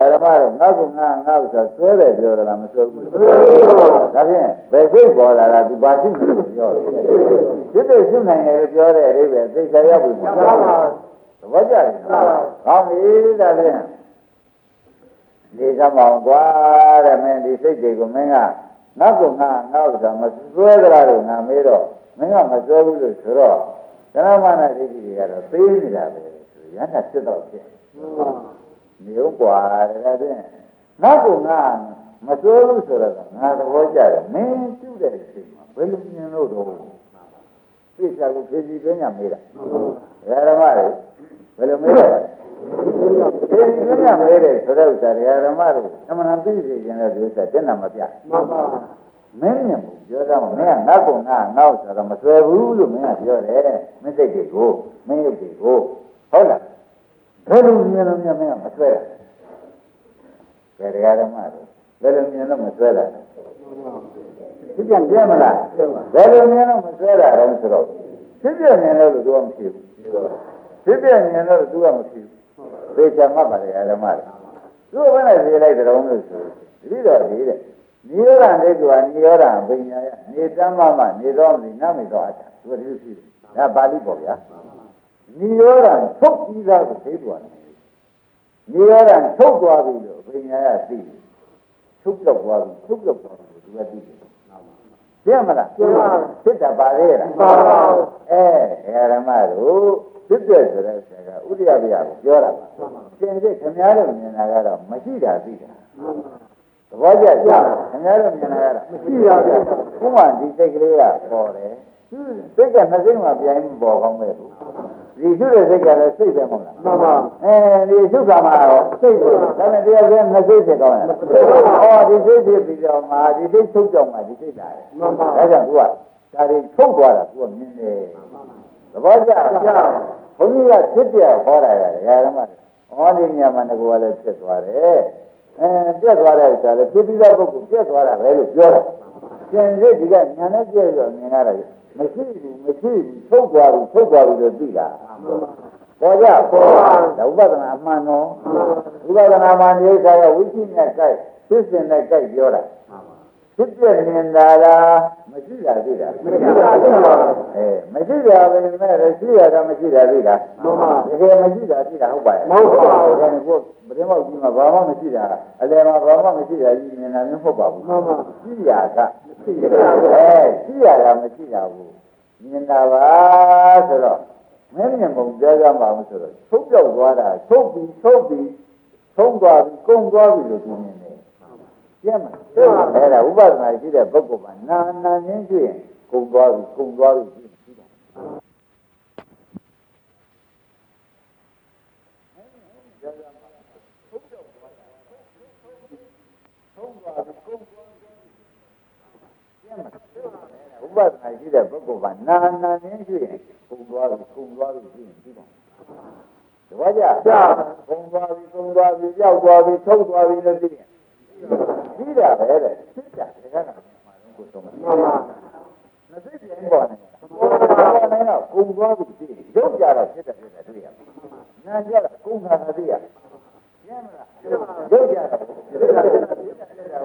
ဓမ္မတော့ငါကငါဥစ္စာဆွဲတယ်ပြောတာမဆွဲဘူးဒါဖြင့်ဘယ်စိတ်ပေါ်လာတာသူဘာရှိနေလို့ပြောတယ်စိတ်သိရှိနိုင်တယ်ပြောတဲ့အဓိပ္ပာယ်သိချာရောက်ပြီသဘောကျတယ်ကောင်းပြီဒါဖြင့်ဒီကမောင်ကွာတဲ့မင်းဒီစိတ်တွေကိုမင်းကငါကငါဥစ္စာမဆွဲကြတာလို့ငါမေးတော့မင်းကမဆွဲဘူးလို့ဆိုတော့ကရမနာဒိဋ္ဌိတွေကတော့သေးနေတာပဲဆိုရဟန္တာစစ်တော့ဖြစ်မျိုးกว่าတဲ့ဒါဖြင့်ငါကငါမဆွဲဘူးဆိုတော့ငါသဘောကျတယ်မင်းပြုတဲ့အချိန်မှာဘယ်လိုမြင်လို့တော့သိချာကိုဖြည်းဖြည်းပြညာမေးတာဓမ္မတွေဘယ်လိုမေးလဲဖြည်းဖြည်းပြညာမေးတယ်ဆိုတော့ဓမ္မတို့အမှန်သိစေခြင်းတဲ့ဥစ္စာတက်နာမပြမှန်ပါမင်းမြင်ဘူးပြောတော့မင်းကငါကငါဆိုတော့မဆွဲဘူးလို့မင်းကပြောတယ်မင်းစိတ်တွေကိုမင်းရုပ်တွေကိုဟုတ်လားဘယ်လိုမြင်လို့မင်းကမဆွဲတာဓမ္မတို့ဘယ်လိုမြင်လို့မဆွဲတာဖြစ်ပြန်ပြမလားဘယ်လိုမြင်လို့မဆွဲတာလဲဆိုတော့ဖြစ်ပြန်မြင်လို့သူကမဖြစ်ဘူးဖြစ်ပြန်မြင်လို့သူကမဖြစ်ဘူးသေချာမှတ်ပါတယ်ဓမ္မတွေသူ့ဘယ်နဲ့ပြေးလိုက်ကြတော့လို့ဆိုဒီတော့ဒီတဲ့နိရောဓဒိဋ္ဌိကနိရောဓပညာယနေတမ်းမှနေတော့မနမိတော့အတာသူကဒီလိုဖြစ်တယ်ဒါပါဠိပေါ့ဗျာနိရောဓထုတ်ပြီးသားကိုသိသွားတယ်နိရောဓထုတ်သွားပြီလို့ပညာယသိတယ်ထုတ်ပြောက်သွားပြီထုတ်ပြောက်သွားပြီသူကသိတယ်ပြမလားစစ်တာပါလေလားဓမ္မတို့စစ်တဲ့ဆိုတဲ့ဆရာကဥဒိယဗျာကိုပြောတာပါသင်စစ်ခင်ဗျားတို့မြင်တာကတော့မရှိတာသိတာသဘောကျကြခင်ဗျားတို့မြင်တာကတော့မရှိတာဗျာခုမှဒီစိတ်ကလေးကပေါ်တယ်စိတ်ကနှစ်စိတ်မှပြိုင်ပေါ်ကောင်းမဲ့ဘူးဒီရှုတဲ့စိတ်ကလည်းစိတ်ပဲမဟုတ်လားမှန်ပါဒီရှုကမှာတော့စိတ်ပဲဒါနဲ့တရားကျနှစ်စိတ်ဖြစ်ကောင်းတယ်ဒီစိတ်ဖြစ်ပြီးတော့မှဒီစိတ်ထုတ်ကြောင်မှဒီစိတ်လာတယ်မှန်ပါဒါကြောင့်သူကဒါတွေထုတ်သွားတာသူကမြင်တယ်သဘောကျဘုန်းကြီးကဖြစ်ပြဟောတာရတယ်ဓမ္မတွေဒီညမှာငါလည်းဖြစ်သွားတယ်ပြတ်သွားတဲ့ဥစ္စာလည်းဖြစ်ပြီးတော့ပုဂ္ဂိုလ်ပြတ်သွားတာပဲလို့ပြောတာကျန်စိတ်ဒီကညာနဲ့ပြည့်ရောမြင်ရတာမရှိဘူးထုတ်သွားပြီလို့သိတာပေါ်ကြပေါ်ဒါဥပဒနာအမှန်တော့ဥပဒနာမှန်ဒီခါရဝိသိနဲ့ကြိုက်ဖြစ်စဉ်နဲ့ကြိုက်ပြောတာဖြစ်ပြနေတာလားမရှိတာသိတာမရှိတာသိပါမရှိတာပဲနဲ့ရှိရတာမရှိတာသိတာမှန်ပါတကယ်မရှိတာသိတာဟုတ်ပါရဲ့မဟုတ်ပါဘူးဒါနဲ့ကိုပထမကြီးမှာဘာမှမရှိတာအလယ်မှာဘာမှမရှိတာကြီးမြင်တာမျိုးမဟုတ်ပါဘူးမှန်ပါရှိရတာရှိရရှိရတာမရှိတာဘူးမြင်တာပါဆိုတော့မင်းမြင်ပုံပြောကြမှာမဆိုတော့ထုတ်ပြောက်သွားတာထုတ်ပြီးသုံးသွားပြီးကုန်သွားပြီလို့သူမြင်တယ်ကျမ်းမှာအဲ့ဒါဥပဒနာရှိတဲ့ပုဂ္ဂိုလ်မှာနာရင်းရှိရင်ကုန်သွားပြီရှိတယ်ထုတ်ဥပဒနာရှိတဲ့ပုဂ္ဂိုလ်ကနာရင်းရှိရင်ကုန်သွားပြီရှိရင်ပြီးတာတပည့်ကြကုန်သွားပြီရောက်သွားပြီထုတ်သွားပြီလို့သိရင်ပြီးတာပဲတဲ့စစ်တာတကယ်ကမှာတော့ကိုဆုံးမှာမသိပြန်ပေါ်နေတယ်ဘာလဲတော့ကုန်သွားပြီသိရုပ်ကြတော့စစ်တယ်တွေ့ရနာကြတော့ကုန်တာသိရကျမ်းမလားရုပ်ကြတော့စစ်တာကိုဒီမက်ကတွေ့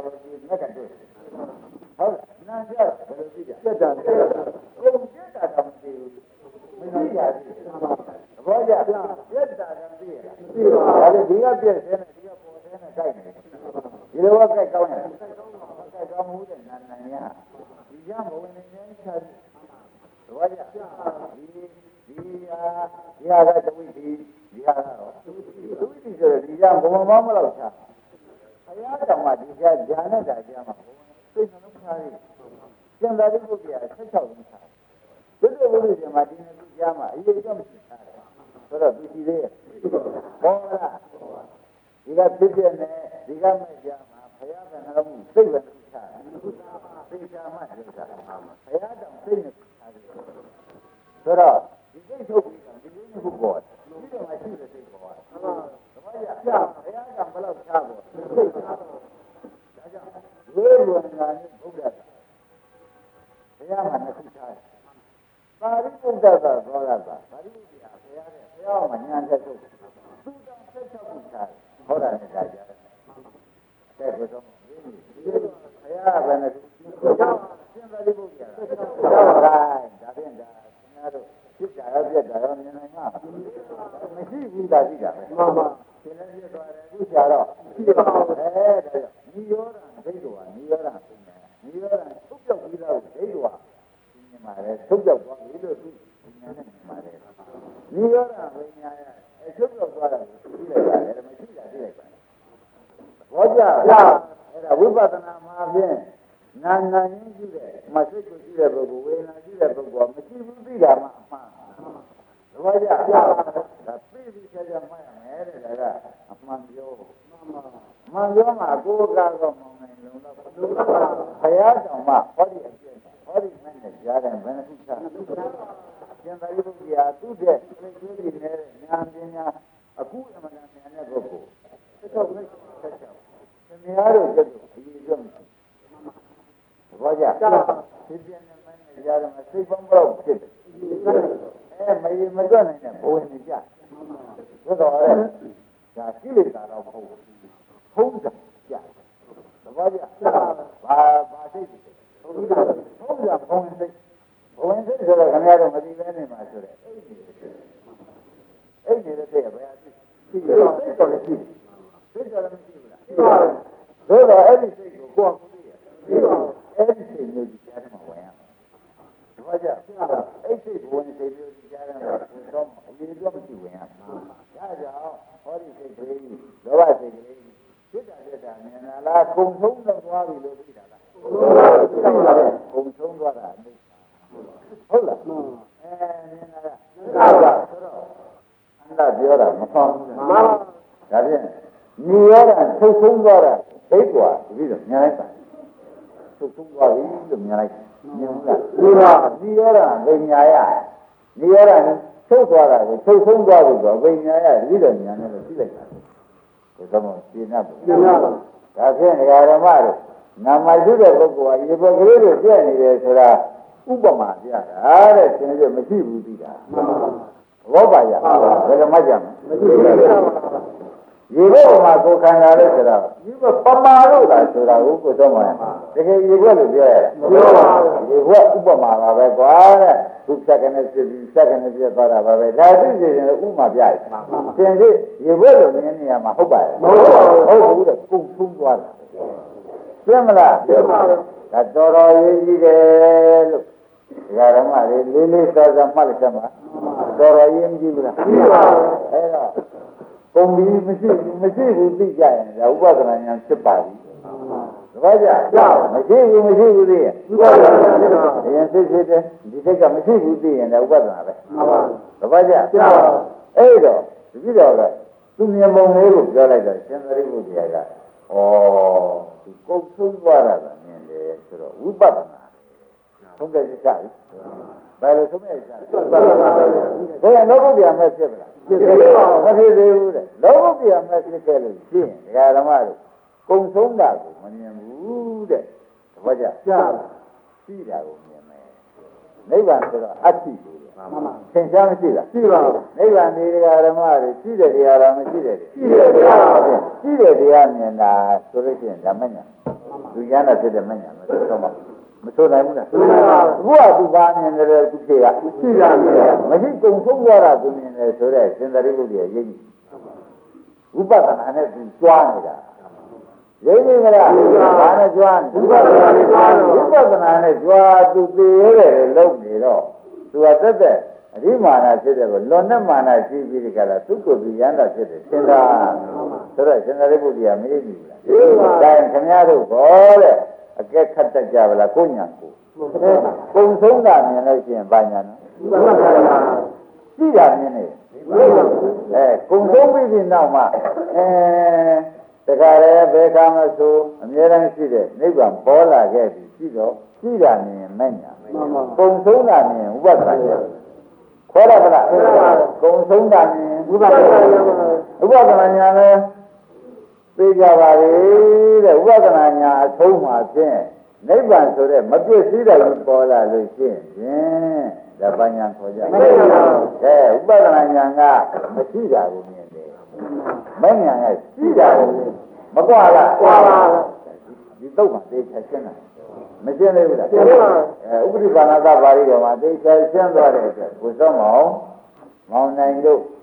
ဟုတ်နာကြတော့ဘယ်လိုသိကြစစ်တာကုန်စစ်တာတော့မသိဘူးမသိကြဘူးဘောကြပြက်တာကသိရမသိပါဘူးဒါလည်းဒီကပြက်သေးတယ်ဒီကပေါ်သေးတယ်ကြိုက်တယ်ဒီလိုကကြိုက်ကောင်းတယ်ကြိုက်ကောင်းမှုတဲ့နာရဒီရမဝင်နေချင်ဘောကြဒီဟာကတဝိဒီဒီဟာကတော့တဝိဒီဆိုတော့ဒီရဘုံမမလို့ချာဘုရားတော်မှာဒီကြာဂျာနဲ့တာကြာမှာစိတ်နှလုံးသားကြီးကျန်တာဒီပုဂ္ဂိုလ်က16လုံးချာဘုရားဘုရားရှင်မှာဒီနေ့ကြာမှာအရေးတော့မရှိတာဆိုတော့ပြည်သေးရဲ့ဘောလားဒီကဖြစ်ပြနေဒီကမဲ့ကြမှာဘုရားကနှလုံးစိတ်ပဲချတာသိချာမှပြောတာဘုရားတောင်စိတ်နဲ့ချတာဆိုတော့ဒီစိတ်ထုတ်ပြီးတော့ဒီလိုမျိုးပေါ်တယ်ဒီတော့မှရှိတဲ့စိတ်ပေါ်တယ်သဘောကျဘုရားကဘယ်လောက်ချပေါ်စိတ်ချဒါကြောင့်ဝေဝနာနဲ့ဘုရားကဘုရားမှာနှစ်ခုချတယ်ပါရိပုဒ္ဒသာသောတာပါရိပုဒ္ဒရာဘုရားမှာဉာဏ်သက်ဆုံးသူတောင်ဆက်ချက်ခုချတယ်ဟောတာနဲ့ဒါကြတယ်ဘူးသာရှိတာပဲမှန်ပါသင်လည်းပြည့်သွားတယ်အခုကြာတော့ရှိပါဘူးဒါကြောင့်နိရောဓဒိဋ္ဌိဝါနိရောဓပညာနိရောဓထုတ်ပြောက်ပြီးသားကိုဒိဋ္ဌိဝါမြင်ပါတယ်ထုတ်ပြောက်သွားပြီလို့သူပညာနဲ့မြင်ပါတယ်နိရောဓပညာရဲ့အထုတ်ပြောက်သွားတာကိုသိလိုက်ရတယ်မရှိတာသိလိုက်ပါတယ်ဘောကြအဲ့ဒါဝိပဿနာမှာဖြင့်နာရင်းရှိတဲ့မစိတ်ကိုရှိတဲ့ပုဂ္ဂိုလ်ဝေဒနာရှိတဲ့ပုဂ္ဂိုလ်ကမရှိဘူးသိတာမှအမှန်ဘောကြဒါသိပြီးဆက်ကြမှတ်ရမယ်တဲ့ဒါကအမှန်ပြောမှန်ပြောမှာကိုယ်ကတော့မောင်းနိုင်လုံးတော့ဘုရားတော်မှာဟောဒီအကျင့်ဟောဒီမဲ့နဲ့ကြားတယ်ဘယ်နှခုချရှင်သာရိပုတ္တရာသူ့တဲ့သိသိနေနဲ့ဉာဏ်ပညာအခုအမှန်တရားနဲ့ပုဂ္ဂိုလ်သက်တော့လက်ဆက်ချောင်းသင်များတို့ကျတော့အရေးအတွက်မရှိဘောကြဒီပြန်နေမဲ့နဲ့ကြားတယ်စိတ်ပေါင်းတော့ဖြစ်တယ်မရေမတွက်နိုင်တဲ့ဘဝနေကြသို့တော်ရဲဒါကိလေသာတော့မဟုတ်ဘူးဖုံးတာကြသဘောကျဘာစိတ်ဖုံးတာဖုံးစိတ်ဆိုတော့ခင်ဗျားတို့မသိပဲနေမှာဆိုတဲ့အိတ်နေတဲ့စိတ်ကဘယ်အသိစိတ်တော်လည်းရှိစိတ်တော်လည်းမရှိဘူးလားသိပါဘူးသို့တော်အဲ့ဒီစိတ်ကိုကိုယ်ကသိရအဲ့ဒီစိတ်မျိုးကြီးကြားထဲမှာဝင်ရသဘောကျအဲ့စိတ်ကိုဝင်စိတ်မျိုးကြီးကြားထဲမှာဝင်တော့အရေးတော့မရှိဝင်ရဒါကြောင့်ဟောဒီစိတ်ကလေးလောဘစိတ်ကလေးစိတ်တာမြင်လာလားကုံဆုံးတော့သွားပြီလို့သိတာလားကုံဆုံးသွားတာဟုတ်လားမြင်လာလားဆိုတော့အန္တပြောတာမဖောင်းဘူးမှန်ပါဒါဖြင့်ညီရောတာထုတ်ဆုံးသွားတာသိကွာတပည့်တော်မြင်လိုက်ပါထုတ်ဆုံးသွားပြီလို့မြင်လိုက်မြင်ဘူးလားညီရောတာဝိညာယညီရောတာထုတ်သွားတာကိုထုတ်ဆုံးသွားပြီဆိုဝိညာယတပည့်တော်ညာနဲ့လို့သိလိုက်တာဒီတော့ရှင်းရပါဒါဖြင့်ဓမ္မတို့နာမရှိတဲ့ပုဂ္ဂိုလ်ကရေပေါ်ကလေးတွေပြည့်နေတယ်ဆိုတာဥပမာပြတာတဲ့သင်တို့မရှိဘူးသိတာဘောပါရဘယ်လိုမှကြမ်းမရှိဘူးရေပေါ်မှာကိုယ်ခန္ဓာလို့ဆိုတာဒီပမာလို့လားဆိုတာကိုကိုယ်တော့မှတကယ်ရေပေါ်လို့ပြောရတာပြောပါဘူးရေပေါ်ဥပမာပါပဲကွာတဲ့ဘုရားကနေပြပြီးစက္ကနဲ့ပြသွားတာပါပဲဒါသိစေရင်ဥပမာပြရတယ်သင်တို့ရေပေါ်လို့မြင်နေရမှာဟုတ်ပါရဲ့မဟုတ်ဘူးတဲ့ကုံထုံးသွားတာပြမလားပြပါဘူးဒါတော်တော်ရေးကြီးတယ်လို့ဒါဓမ္မလေးလေးလေးစားစားမှတ်လိုက်မှာတော်တော်ရေးမကြည့်ဘူးလားကြည့်ပါဘူးအဲ့တော့ပုံပြီးမရှိဘူးသိကြရင်ဒါဥပဒနာဉာဏ်ဖြစ်ပါပြီသဘောကျမရှိဘူးသိရင်ဥပဒနာဉာဏ်ဖြစ်တယ်ဒီစိတ်ကမရှိဘူးသိရင်လည်းဥပဒနာပဲသဘောကျအဲ့တော့ဒီတော့ကသူမြင်ပုံလေးကိုပြောလိုက်တော့ရှင်သာရိပုတ္တရာကဒီကုတ်ဆုံးသွားတာကမြင်တယ်ဆိုတော့ဝိပဿနာဆုံးဖြတ်ချက်ချပြီဘယ်လိုဆုံးဖြတ်ချက်ချလဲဘယ်လောကုတ္တရာမဲ့ဖြစ်မလားဖြစ်ပါဘူးမဖြစ်သေးဘူးတဲ့လောကုတ္တရာမဲ့ဖြစ်ခဲ့လို့ရှင်းဒကာဓမ္မတို့ကုံဆုံးတာကိုမမြင်ဘူးတဲ့သဘောကျရှိတာကိုမြင်မယ်နိဗ္ဗာန်ဆိုတော့အတ္တိကိုသင်ရှားမရှိလားရှိပါဘူးနိဗ္ဗာန်ဒီတရားဓမ္မတွေရှိတဲ့တရားလားမရှိတဲ့ရှိတဲ့တရားပါဗျရှိတဲ့တရားမြင်တာဆိုလို့ရှိရင်ဓမ္မညာသူရဟနာဖြစ်တဲ့မညာမဆိုတော့မဆိုနိုင်ဘူးလားဆိုနိုင်ပါဘူးအခုကသူပါမြင်တယ်သူဖြေကရှိတာမရှိကုံဆုံးသွားတာသူမြင်တယ်ဆိုတော့ရှင်သာရိပုတ္တရာရိပ်ဝိပဿနာနဲ့သူကြွားနေတာရိပ်နေကြလားဘာနဲ့ကြွားဝိပဿနာနဲ့ကြွားဝိပဿနာနဲ့ကြွားသူသိရတယ်လုံးနေတော့သူကတက်တဲ့အရိမာနဖြစ်တဲ့ကိုလွန်တဲ့မာနရှိပြီးဒီကလာသူ့ကိုယ်ပြီးရန်တာဖြစ်တယ်သင်္သာဆိုတော့ရှင်သာရိပုတ္တရာမေးပြီလားမေးပါဒါခင်ဗျားတို့ဘောတဲ့အကဲခတ်တတ်ကြပါလားကိုညာကိုကုံဆုံးတာမြင်လို့ရှိရင်ဘာညာနော်ရှိတာမြင်နေကုံဆုံးပြီးနောက်မှတခါလေဘယ်ကမှဆိုအမြဲတမ်းရှိတဲ့နိဗ္ဗာန်ပေါ်လာခဲ့ပြီရှိတော့ရှိတာမြင်မဲ့ညာကုံဆုံးတာမြင်ဥပဒနာခေါ်ရပါလားကုံဆုံးတာမြင်ဥပဒနာညာလဲသိကြပါလေတဲ့ဥပဒနာညာအဆုံးမှာဖြင့်နိဗ္ဗာန်ဆိုတဲ့မပြည့်စည်တဲ့ပေါ်လာလို့ရှိရင်ဒါပညာခေါ်ကြတယ်ဥပဒနာညာကမရှိတာကိုမြင်တယ်မဉဏ်ကရှိတာကိုမကွာလားကွာပါဒီတော့မှသိချင်တယ်မရှင်းသေးဘူးလားရှင်းပါဥပရိပါဏသပါဠိတော်မှာသိချင်ရှင်းသွားတဲ့အတွက်ကိုစောမောင်နိုင်တို့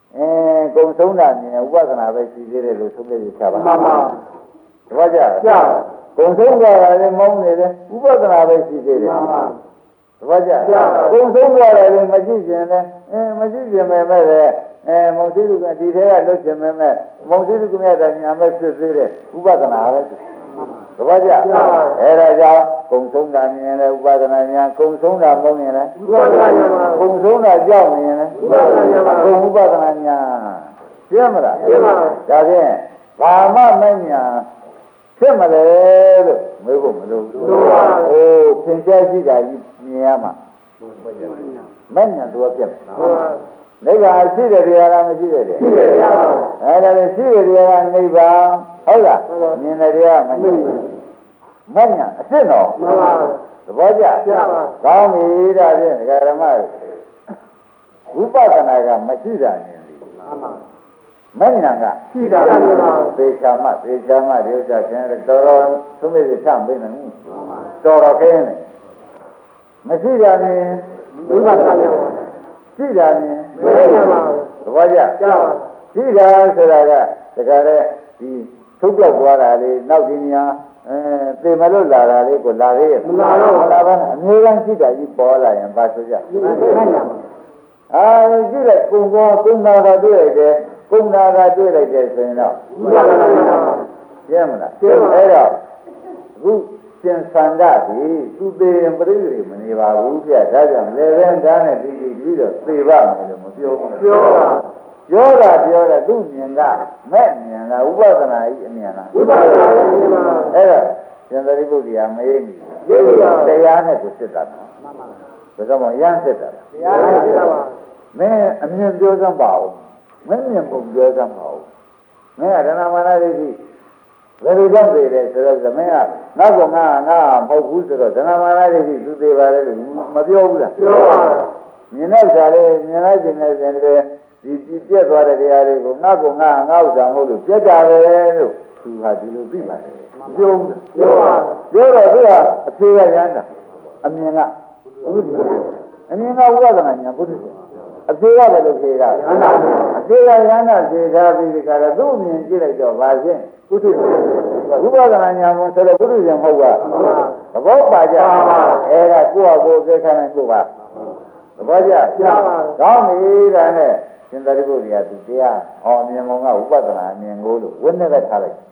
ကုံဆုံးတာမြင်ဥပဒနာပဲရှိသေးတယ်လို့သုံးလို့ချပါမှန်ပါတပည့်ကြကုံဆုံးကြတာလည်းမောင်းနေတယ်ဥပဒနာပဲရှိသေးတယ်မှန်ပါတပည့်ကြကုံဆုံးကြတယ်လည်းမရှိခြင်းလည်းမရှိခြင်းပဲမဲ့မုံစိတုကဒီထဲကလွတ်ခြင်းပဲမဲ့မုံစိတုကမြတ်တဲ့ညာမဲ့ဖြစ်သေးတယ်ဥပဒနာပဲတပည့်ကြအဲ့ဒါကြောင့်ကုံဆုံးတာမြင်တယ်ဥပဒနာညာကုံဆုံးတာမုံရင်လည်းဥပဒနာညာကုံဆုံးတာကြောက်မြင်လည်းဥပဒနာညာကုံဥပဒနာညာပြမလားပြပါဒါဖြင့်ဘာမှမညာဖြစ်မလဲလို့မေးဖို့မလိုဘူး။အိုးသင်္ချာရှိတာကြီးမြင်ရမှာမညာတော့ပြတ်။နိဗ္ဗာန်ရှိတဲ့တရားလားမရှိတဲ့တရား။ရှိတဲ့တရား။အဲ့ဒါလည်းရှိတဲ့တရားကနိဗ္ဗာန်ဟုတ်လား။မြင်တဲ့တရားမရှိဘူး။မညာအစ်စ်တော်မှန်ပါသဘောကျ။ကောင်းပြီဒါဖြင့်ဒကာဓမ္မဝိပဿနာကမရှိတာနေပြီ။မှန်ပါမဉ္ဇဏ်ကရှိတာသေချာမှဒီဥစ္စာချင်းတော်တော်သုံးမိတ်ချမ်းပေးနိုင်တော်တော်ခင်းနေမရှိတာနဲ့ဝိပဿနာရှိတာနဲ့မဉ္ဇဏ်ပါသဘောကျရှိတာဆိုတာကတကယ်လည်းဒီထုတ်ပြောက်သွားတာလေနောက်ဒီနေရာသေမလို့လာတာလေးကိုလာသေးရဲ့မလာတော့လာပါနဲ့အမျိုးသားရှိတာကြီးပေါ်လာရင်ပါဆိုကြမဉ္ဇဏ်ရှိလိုက်ကုံပေါ်ကုံနာကတွေ့လိုက်တယ်ကုံနာကတွေ့လိုက်တယ်ဆိုရင်တော့ပြည့်မလားပြည့်အဲ့တော့အခုရှင်သန္တာဒီသူသေးရင်ပြိဋိမနေပါဘူးပြဒါကြောင့်လေရန်သားနဲ့ပြီးတော့သေပါမယ်လို့မပြောဘူးပြောတာသူ့မြင်ကမဲ့မြင်ကဥပဒနာကြီးအမြင်လားဥပဒနာကြီးပါအဲ့တော့ရှင်သာရိပုတ္တရာမရိပ်ဘူးတရားနဲ့ကိုစစ်တာနော်မှန်ပါဒါကြောင့်ရမ်းစစ်တာတရားနဲ့စစ်တာပါမင်းအမြင်ပြောစမ်းပါဦးမင်းမြင်ပုံပြောစမ်းပါဦးမင်းကဒနာမာနဒိဋ္ဌိဘယ်လိုကြောင့်သေးတယ်ဆိုတော့သမင်းကနောက်ကောင်ငါမဟုတ်ဘူးဆိုတော့ဒနာမာနဒိဋ္ဌိသူသေးပါလေလို့မပြောဘူးလားပြောပါမြင်တဲ့စာလေးမြင်လိုက်ခြင်းနဲ့ဆိုရင်ဒီပြက်သွားတဲ့တရားတွေကိုနောက်ကောင်ငါဥစ္စာမဟုတ်လို့ပြက်ကြတယ်လို့သူဟာဒီလိုသိပါတယ်ပြောဘူးပြောပါပြောတော့သူကအဖြေရရမ်းတာအမြင်ကအမြင်ကဝိပဿနာဉာဏ်ဘုဒ္ဓအဖြေကလည်းလို့ဖြေတာအဖြေကရဟနာဖြေထားပြီးဒီကရသူ့အမြင်ကြည့်လိုက်တော့ဗာရှင်းဘုဒ္ဓဝိပဿနာဉာဏ်ဆိုတော့ဘုဒ္ဓဉာဏ်မဟုတ်ပါသဘောပါကြအဲ့ဒါကိုယ့်အကိုသိခါနိုင်ကိုပါသဘောကျကောင်းပြီဒါနဲ့ရှင်သာရိပုတ္တရာသူတရားဟောအမြင်မောင်ကဝိပဿနာအမြင်ကိုလို့ဝိနည်းပဲထားလိုက်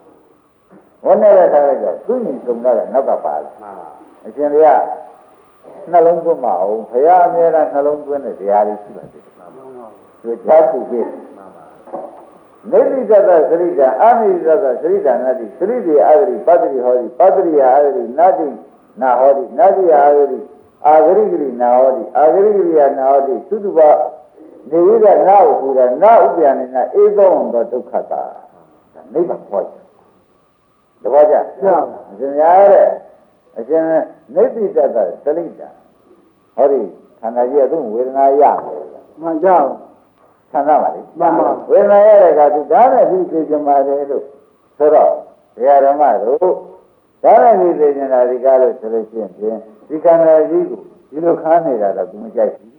တော့သူညီစုံတာကနောက်ကပါလာအရှင်ဘုရားနှလုံးသွင်းမအောင်ဘုရားအမြဲတမ်းနှလုံးသွင်းတဲ့တရားလေးရှိပါတယ်သူကြားသူပြည့်နေတိတ္တသစရိတံအာမိတ္တသစရိတံနာတိစရိတိအာဂရိပတ္တိဟောတိပတ္တိယအာဂရိနာတိနာဟောတိနာတိယအာဂရိအာဂရိဂရိနာဟောတိအာဂရိဂရိယနာဟောတိသုတ္တဝနေဝိဒနာဟုဆိုတာနာဥပ္ပယနေနာဧသောံသောဒုက္ခတာနိဗ္ဗာန်ဟောတယ်တပည့်ကြအရှင်များတဲ့အရှင်နေတိတ္တသစရိတံဟောဒီခန္ဓာကြီးကသူ့ဝေဒနာရတယ်မှန်ကြောက်ခန္ဓာပါလေမှန်ပါဝေဒနာရတဲ့ကသူဒါနဲ့ပြီးသိကြမှာတယ်လို့ဆိုတော့ဘုရားဓမ္မတို့ဒါနဲ့ပြီးသိကြတာဒီကားလို့ဆိုလို့ရှိရင်ဒီခန္ဓာကြီးကိုဒီလိုခါနေတာတော့သူမကြိုက်ဘူး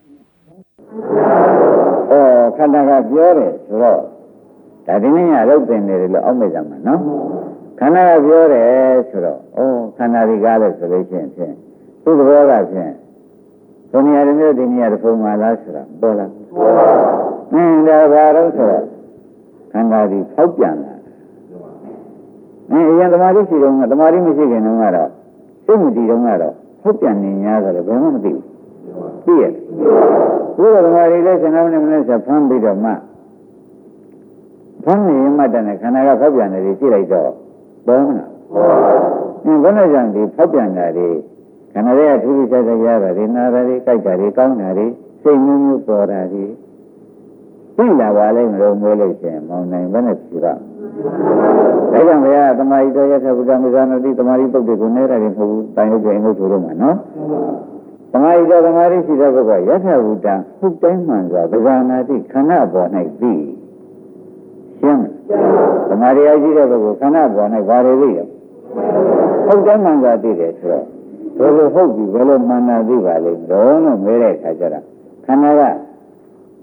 ခန္ဓာကပြောတယ်ဆိုတော့ဒါဒီနေ့ကလောက်တင်နေတယ်လို့အောက်မေ့ကြမှာနော်ခန္ဓာကပြောတယ်ဆိုတော့ခန္ဓာဒီကားလို့ဆိုလို့ရှိရင်သူ့သဘောကဖြင့်ဒီနေရာမျိုးဒီနေရာတစ်ပုံမှလားဆိုတာပေါ်လာဒါဘာလို့ဆိုတော့ခန္ဓာဒီဖောက်ပြန်လာအရင်သမာဓိရှိတော့သမာဓိမရှိခင်တုန်းကတော့စိတ်မတည်တုန်းကတော့ဖောက်ပြန်နေ냐ဆိုတော့ဘယ်မှမသိဘူးသိရဲ့ဘုရားသမာဓိလည်း15မိနစ်ဆိုဖမ်းပြီးတော့မှဖမ်းနေမှတည်းနဲ့ခန္ဓာကဖောက်ပြန်နေတယ်ကြည့်လိုက်တော့ဘောမလားဘယ်နဲ့ကြောင့်ဒီဖောက်ပြန်တာတွေခန္ဓာရဲ့ထူးထူးခြားခြားရတာဒီနာတာတွေကြိုက်တာတွေကောင်းတာတွေစိတ်မျိုးမျိုးပေါ်တာတွေသိလာပါလိမ့်မလို့မျိုးလို့ရှင်မောင်နိုင်ဘယ်နဲ့ဖြူတာဒါကြောင့်ဘုရားသမာဓိတော်ရထဘုရားမဇ္ဇနာတိသမာဓိပုဒ်တွေကိုနဲတာတွေမဟုတ်ဘူးတိုင်လို့ပြင်လို့ဆိုလို့မှာနော်သမာဓိတော်သမာဓိရှိတဲ့ပုဂ္ဂိုလ်ရထဘုရားဟုတ်တိုင်းမှန်စွာဗဇာနာတိခန္ဓာပေါ်၌သိရှင်းသမာဓိအရှိတဲ့ပုဂ္ဂိုလ်ခန္ဓာပေါ်၌ဘာတွေသိရဟုတ်တိုင်းမှန်စွာသိတယ်ဆိုတော့ဘယ်လိုဟုတ်ပြီဘယ်လိုမှန်တာသိပါလိမ့်တော့လို့မဲတဲ့အခါကျတော့ခန္ဓာက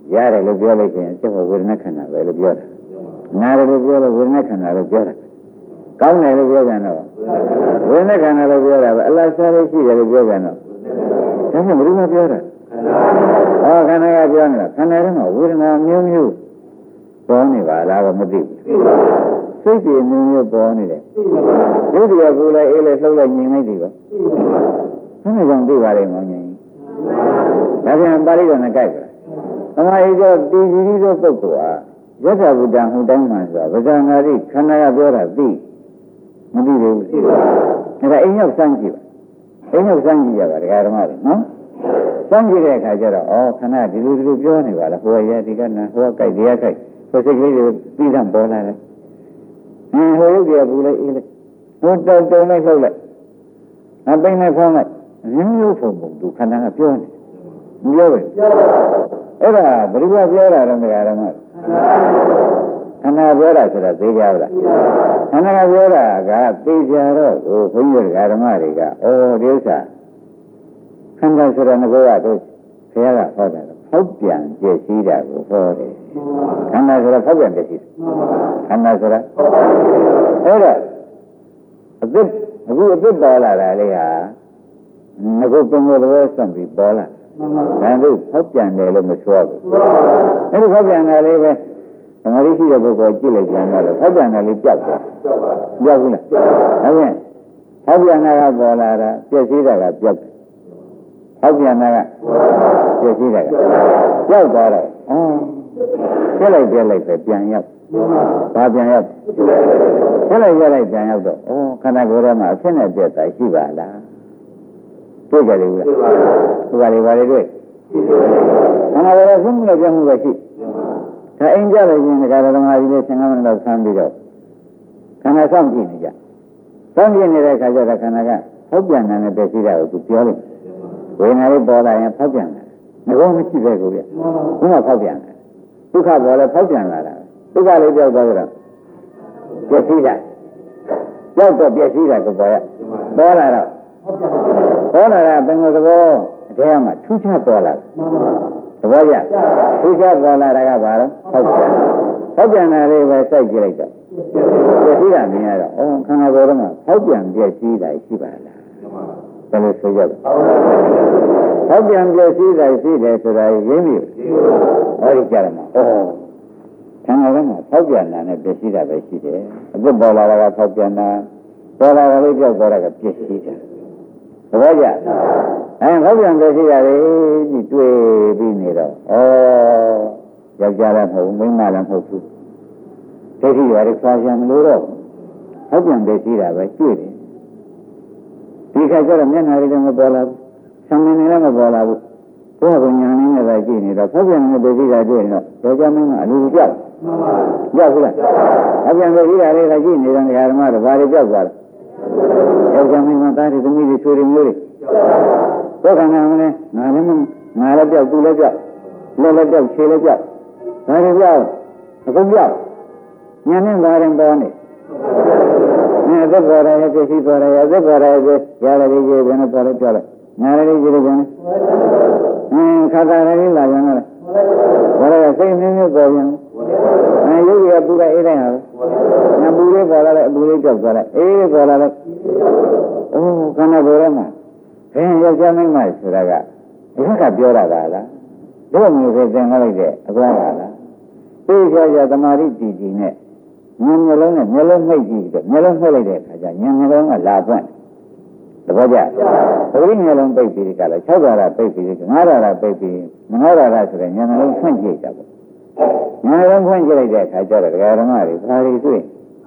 ရတယ်လို့ပြောလိုက်ရင်စိတ်ဝေဒနာခန္ဓာပဲလို့ပြောတာနာတယ်လို့ပြောလို့ဝေဒနာခန္ဓာလို့ပြောတာကောင်းတယ်လို့ပြောကြတော့ဝေဒနာခန္ဓာလို့ပြောတာပဲအလားစားလို့ရှိတယ်လို့ပြောကြတော့ဒါမှမဟုတ်ဘယ်လိုပြောတာခန္ဓာကပြောနေတာခန္ဓာထဲမှာဝေဒနာမျိုးမျိုးပေါ်နေပါလားတော့မသိဘူးစိတ်တွေမျိုးမျိုးပေါ်နေတယ်ဒုတိယကူလည်းအေးလည်းလှုပ်လိုက်ညင်လိုက်ဒီကောဘယ်နဲ့ကြောင့်သိပါလိမ့်မညင်ဒါပြန်ပါဠိတော်နဲ့ကြိုက်ပါသမာဓိကျော်တည်ကြည်သောပုဂ္ဂိုလ်ဟာယထာဘုဒ္ဓဟူတိုင်းမှဆိုတာဗဇာနာတိခန္ဓာကပြောတာသိမသိသေးဘူးဒါအိမ်ရောက်စမ်းကြည့်ပါအိမ်ရောက်စမ်းကြည့်ရပါဒကာဓမ္မတွေနော်စမ်းကြည့်တဲ့အခါကျတော့ခန္ဓာဒီလိုပြောနေပါလားဟိုရဒီကနာဟိုကကြိုက်ဒီကကြိုက်ဟိုစိတ်ကလေးတွေပြီးတော့ပေါ်လာတယ်ဟိုရုပ်ကြီးကဘူးလေအေးလေဟိုတုံတုံလိုက်လှုပ်လိုက်အပိန်နဲ့ဖောင်းလိုက်မျိုးမျိုးဖုံဖုံသူခန္ဓာကပြောနေပြောပဲအဲ့ဒါဘယ်လိုပြောတာလဲဒကာဓမ္မခန္ဓာပြောတာဆိုတာသိကြလားခန္ဓာကပြောတာကသိကြတော့ဘုန်းကြီးဒကာဓမ္မတွေကဒီဥစ္စာခန္ဓာဆိုတာငကောကတော့ဆရာကဟောတယ်ဖောက်ပြန်ပြည့်စည်တာကိုဟောတယ်ခန္ဓာဆိုတာဖောက်ပြန်ပြည့်စည်ခန္ဓာဆိုတာအဲ့ဒါအခုအသစ်ပေါ်လာတာလေးဟာငကောပုံပေါ်တော့ဆွန့်ပြီးပေါ်လာဒါတို့ဖောက်ပြန်တယ်လို့မဆိုဘူးအဲ့ဒီဖောက်ပြန်တာလေးပဲသမာဓိရှိတဲ့ပုဂ္ဂိုလ်ကြည့်လိုက်ကြတော့ဖောက်ပြန်တာလေးပြောက်သွားပြောက်ဘူးလားဟုတ်ကဲ့ဖောက်ပြန်တာကပေါ်လာတာပြည့်စည်တာကပြောက်တယ်ဖောက်ပြန်တာကပြည့်စည်တာကပြောက်သွားတော့ပြည့်လိုက်ပဲပြန်ရောက်ဘာပြန်ရောက်ပြည့်လိုက်ပြန်ရောက်တော့ခန္ဓာကိုယ်ထဲမှာအဖြစ်နဲ့ပြည့်တာရှိပါလားတွေ့ကြတယ်ဘူးလားဒီပါလေတွေ့ခန္ဓာကိုယ်ရဲ့ဆုံးမလို့ပြောမှုပဲရှိဒါအိမ်ကြလို့ရှင်ဒကာတော်မကြီးလေး15မိနစ်လောက်ဆန်းပြီးတော့ခန္ဓာစောင့်ကြည့်နေကြစောင့်ကြည့်နေတဲ့အခါကျတော့ခန္ဓာကဖောက်ပြန်တဲ့ပြည့်စည်တာကိုသူပြောလိုက်ဝေဒနာလေးပေါ်လာရင်ဖောက်ပြန်တယ်ငကောမရှိပဲကိုဗျဘုရားဖောက်ပြန်တယ်ဒုက္ခပေါ်လဲဖောက်ပြန်လာတာဒုက္ခလေးပြောက်သွားကြတော့ပြည့်စည်တာပြောက်တော့ပြည့်စည်တာကိုပေါ်ရပေါ်လာတော့ပေါ်လာတာဘယ်လိုသဘောအထဲမှာထူးခြားပေါ်လာသဘောကျထူးခြားပေါ်လာတာကဘာလဲဖောက်ပြန်တာလေးပဲစိုက်ကြည့်လိုက်တော့ပြည့်စည်တာမြင်ရတော့ခန္ဓာကိုယ်ထဲမှာဖောက်ပြန်ပြည့်စည်တာရှိပါလားဘယ်လိုဆိုရလဲဖောက်ပြန်ပြည့်စည်တာရှိတယ်ဆိုတာရင်းပြီဟောဒီကြရမှာခန္ဓာထဲမှာဖောက်ပြန်တာနဲ့ပြည့်စည်တာပဲရှိတယ်အခုပေါ်လာတာကဖောက်ပြန်တာပေါ်လာတာလေးပြောက်သွားတာကပြည့်စည်တာသဘောကျဖောက်ပြန်ပြည့်စည်တာလေးဒီတွေ့ပြီးနေတော့ယောက်ျားလည်းမဟုတ်ဘူးမိန်းမလည်းမဟုတ်ဘူးဒိဋ္ဌိရတဲ့ခွာပြန်မလို့တော့ဖောက်ပြန်ပြည့်စည်တာပဲတွေ့တယ်ဒီခါကျတော့မျက်နှာလေးလည်းမပေါ်လာဘူးဆံမင်းလည်းမပေါ်လာဘူးဘုရားကညာနေနဲ့ပဲကြည့်နေတော့ဖောက်ပြန်တဲ့ပြည့်စည်တာတွေ့ရင်တော့ယောက်ျားမင်းကအလိုကြောက်ကြောက်ဘူးလားဖောက်ပြန်ပြည့်စည်တာလေးကကြည့်နေတဲ့ဓမ္မတော့ဘာတွေကြောက်သွားလဲယောက်ျားမင်းကသားတွေသမီးတွေဆွေတွေမျိုးတွေဘောကနာမလဲငါလည်းကြောက်သူလည်းကြောက်လက်လည်းကြောက်ခြေလည်းကြောက်ဒါတွေကြောက်အကုန်ကြောက်ညာနဲ့သားရင်ပေါ်နေသက်ပေါ်ရရဲ့ပြည့်စည်ပေါ်ရရဲ့သက်ပေါ်ရရဲ့ရတယ်ကြီးကြီးဘယ်နဲ့ပေါ်လဲပြောလိုက်နာရကြီးကြီးတယ်ခါတာလေးလာပြန်လားဘာလဲစိတ်နည်းနည်းပေါ်ပြန်ရုပ်ရပူလိုက်အေးတိုင်းဟာငါပူလေးပေါ်လာလိုက်အပူလေးကြောက်သွားလိုက်အေးလေးပေါ်လာလိုက်ခန္ဓာကိုယ်ထဲမှာယောက်ျားမိန်းမဆိုတာကဒီကပြောတာပါလားတို့မျိုးပဲသင်လိုက်တဲ့အကွာပါလားသိကြသမာဓိတည်တည်နဲ့ဉာဏ်မျိုးလုံးနဲ့မျိုးလုံးနှိပ်ကြည့်ပြီးတော့မျိုးလုံးနှိပ်လိုက်တဲ့အခါကျဉာဏ်မျိုးလုံးကလာပွင့်သဘောကျပရိမျိုးလုံးပိတ်ပြီးကလည်း6ဓာရပိတ်ပြီး9ဓာရပိတ်ပြီးမနောဓာရဆိုတဲ့ဉာဏ်မျိုးလုံးဖွင့်ကြည့်တာပေါ့ဉာဏ်မျိုးလုံးဖွင့်ကြည့်လိုက်တဲ့အခါကျတော့ဒကာဓမ္မတွေဘာတွေတွေ့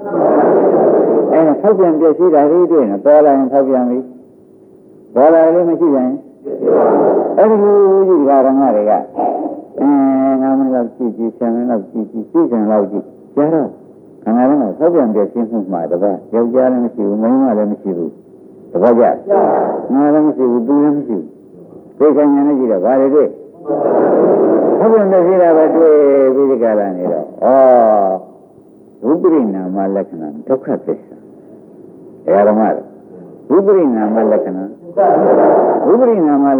ဖောက်ပြန်ပြည့်စည်တာလေးတွေ့နေပေါ်လာရင်ဖောက်ပြန်ပြီပေါ်လာလည်းမရှိရင်အဲ့ဒီလိုကြီးဒကာဓမ္မတွေကငါမလို့ကြည့်ကြည့်ဆံလောက်ကြည့်ကြည့်သိဆံလောက်ကြည့်ကျတော့ခန္ဓာလုံးကဖောက်ပြန်ပြည့်စည်မှုမှာတပတ်ယောက်ျားလည်းမရှိဘူးမိန်းမလည်းမရှိဘူးသဘောကျငါလည်းမရှိဘူးသူလည်းမရှိဘူးသိခံဉာဏ်နဲ့ကြည့်တော့ဘာတွေတွေ့ဖောက်ပြန်ပြည့်စည်တာပဲတွေ့ပြီးဒီကလာနေတော့ဝိပရိနာမလက္ခဏာဒုက္ခသစ္စာဓမ္မဝိပရိနာမလက္ခဏာဝိပရိနာမလက္ခဏာ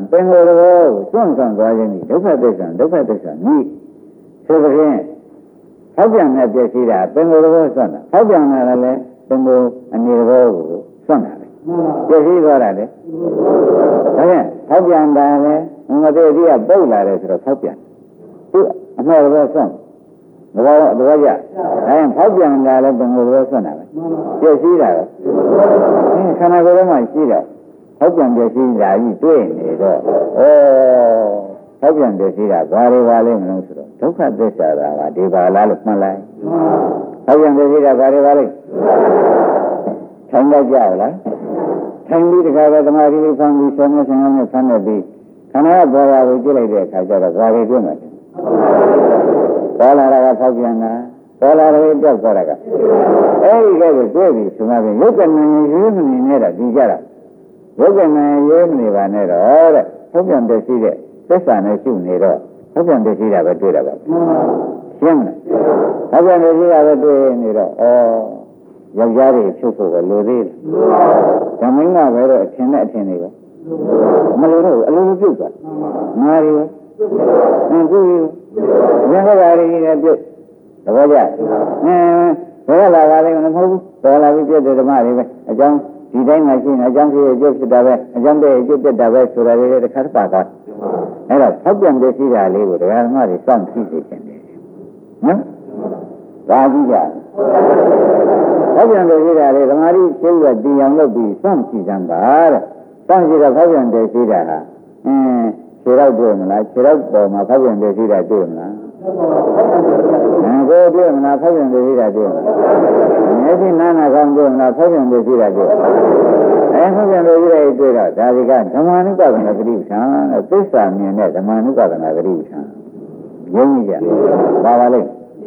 ပင်ကိုယ်တော်စွန့်ဆောင်သွားခြင်းဒီဒုက္ခသစ္စာနိဆိုတဲ့ဖြင့်ထောက်ပြန်တဲ့ပြည့်စည်တာပင်ကိုယ်တော်စွန့်တာထောက်ပြန်တာလည်းပင်ကိုယ်အနေတော်ကိုစွန့်တာလေပြည့်စည်သွားတာလေဒါဖြင့်ထောက်ပြန်တာလည်းငါတို့ဒီကပုတ်လာတယ်ဆိုတော့ထောက်ပြန်သူအမှားတော်စွန့်တော့ကြထောက်ပြန်တာလည်းပင်ကိုယ်တော်စွန့်တာပဲပြည့်စည်တာပဲခန္ဓာကိုယ်ထဲမှာရှိတယ်ထောက်ပြန်ပြည့်စည်တာကြီးတွေ့နေတော့ထောက်ပြန်ပြည့်စည်တာဘာတွေပါလဲမလို့ဆိုတော့ဒုက္ခသစ္စာကဒီပါလားလို့မှတ်လိုက်ထောက်ပြန်ပြည့်စည်တာဘာတွေပါလဲထိုင်ကြကြလားထိုင်ပြီးတခါပဲသမာဓိလေးဖန်ပြီးဆောင်းနေဆောင်နေဆန်းနေပြီးခန္ဓာကဘောရကိုကြည့်လိုက်တဲ့အခါကျတော့ဘာတွေတွေ့မှာလဲပေါ်လာတာကထောက်ပြန်တာပေါ်လာတယ်ပြောက်သွားတာကအဲဒီကဲကိုတွေ့ပြီဆိုမှပြင်ရုပ်ကဏ္ဍရေးမနေနဲ့တာဒီကြတာရုပ်ကဏ္ဍရေးမနေပါနဲ့တော့တဲ့ထောက်ပြန်တဲ့ရှိတဲ့သစ္စာနဲ့ရှုနေတော့ထောက်ပြန်တဲ့ရှိတာပဲတွေ့တာပါရှင်းမလားထောက်ပြန်တဲ့ရှိတာပဲတွေ့နေတော့ယောက်ျားတွေဖြုတ်ဖို့ပဲလိုသေးတယ်ဓမ္မင်းကပဲတော့အထင်နဲ့အထင်တွေပဲမလိုတော့အလိုလိုပြုတ်သွားငါတွေသူရင်းကြတာတွေနဲ့ပြုတ်သဘောကျဘယ်လာပါလဲမဟုတ်ဘူးပေါ်လာပြီးပြည့်တဲ့ဓမ္မတွေပဲအကြောင်းဒီတိုင်းမှရှိနေအကြောင်းဖြစ်အကျိုးဖြစ်တာပဲအကြောင်းတည်းအကျိုးဖြစ်တာပဲဆိုတာတွေတစ်ခါတပါသွားအဲ့တော့ထောက်ပြန်တဲ့ရှိတာလေးကိုဓမ္မတွေစောင့်ကြည့်စေချင်တယ်နော်ဒါကြည့်ကြထောက်ပြန်တဲ့ရှိတာလေးဓမ္မတွေရှင်းရတရားလုပ်ပြီးစောင့်ကြည့်ကြပါတဲ့စောင့်ကြည့်တော့ထောက်ပြန်တဲ့ရှိတာဟာခြေတော့တွေ့မလားခြေတော့ပေါ်မှာထောက်ပြန်တဲ့ရှိတာတွေ့မလားကိုယ်တွေ့မလားဖောက်ပြန်သိတာတွေ့မလားမျက်စိနားနာကောင်းတွေ့မလားဖောက်ပြန်သိတာတွေ့ဖောက်ပြန်သိတာတွေ့တော့ဒါဒီကဓမ္မနုပဒနာဂတိပ္ပံသစ္စာမြင်တဲ့ဓမ္မနုပဒနာဂတိပ္ပံယုံကြည်ကြပါလိမ့်